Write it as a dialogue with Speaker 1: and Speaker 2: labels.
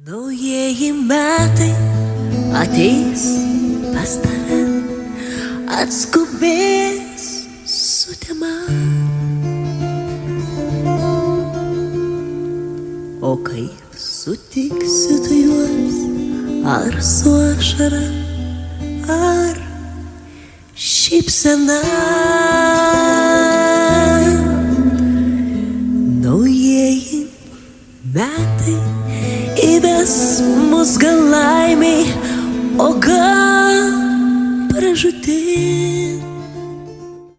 Speaker 1: Naujieji metai ateis pas tave, atskubės su tema. O kaip sutiksi tu juos, ar su ašara, ar šypsena? Naujieji metai įves mus gal laimei, o gal pražūtin.